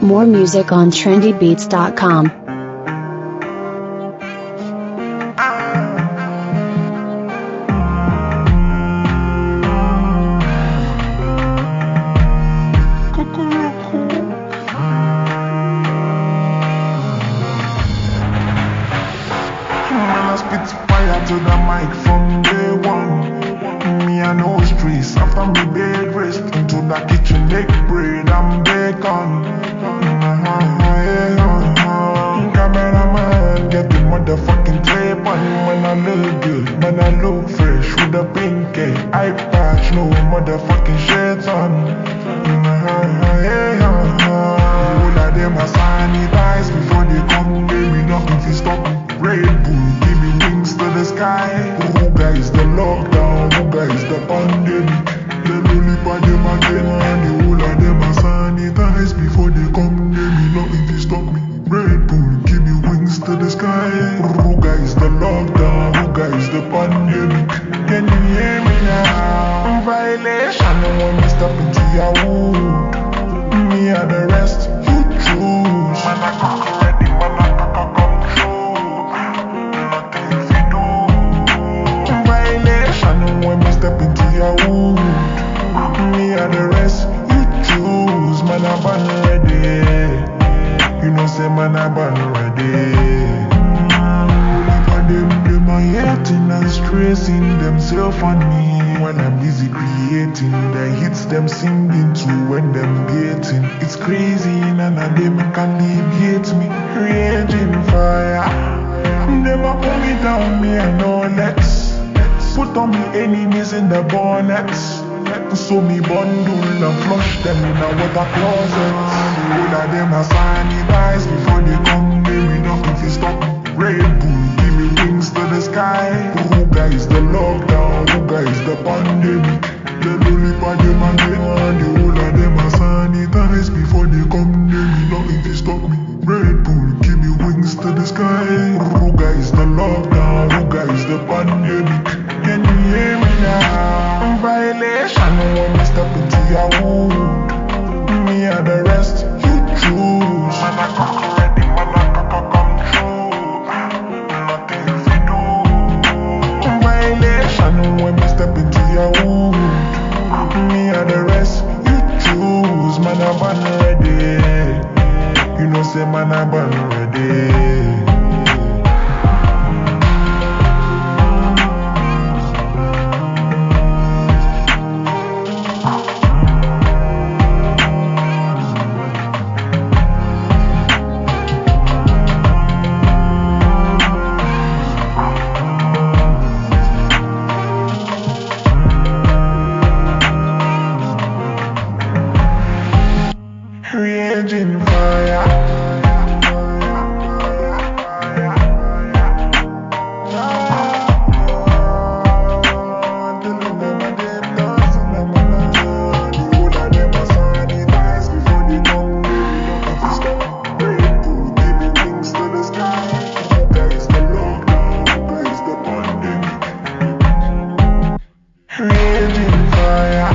More music on trendybeats.com. Spit fire to the mic from day one. Me and no stress after me bed rest into the kitchen make bread and bacon. Cameraman get the motherfucking tape on. Man I look good, man I look fresh with a pink eye patch, no motherfucking shades on. All of them are sanitized before they come. Baby nothing to stop me. Red Bull, give me wings to the sky. Who is the lockdown? Who is the pandemic? The lonely by them again, and the whole of them are sanitized before they come. Baby nothing to stop me. Red Bull, give me wings to the sky. Who is the lockdown? Who is the pandemic? Can you hear me now? Violation when we step into your wood. Me and the rest, you choose. Man, I can't ready, man, I can't control. Nothing to do. Violation when we step into your wood. Me and the rest, you choose. Man, I'm born ready. You know, say man, I'm born ready. Them are hating and stressing themselves on me. When I'm busy creating, the hits them singing to when them getting. It's crazy, none of them can alleviate me. Raging fire, them a pull me down, me and no legs. Put on me enemies in the bonnets. So me bundle and flush them in a water closet. All of them are sanitized before they come. Baby nothing to stop me. Red Bull, give me wings to the sky. Who is the lockdown? Who is the pandemic? The lonely by them again, and the whole of them are sanitized before they come. Baby nothing to stop me. Red Bull, give me wings to the sky. Who is the lockdown? Who is the pandemic? Can you hear me now? Violation when we step into your wood. Me and the rest, you choose. Man, I can't ready, man, I can't control. Nothing to do. Violation when we step into your wood. Me and the rest, you choose. Man, I'm born ready. You know, say man, I'm born ready. Raging fire. Raging fire.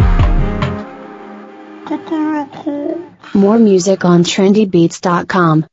More music on trendybeats.com.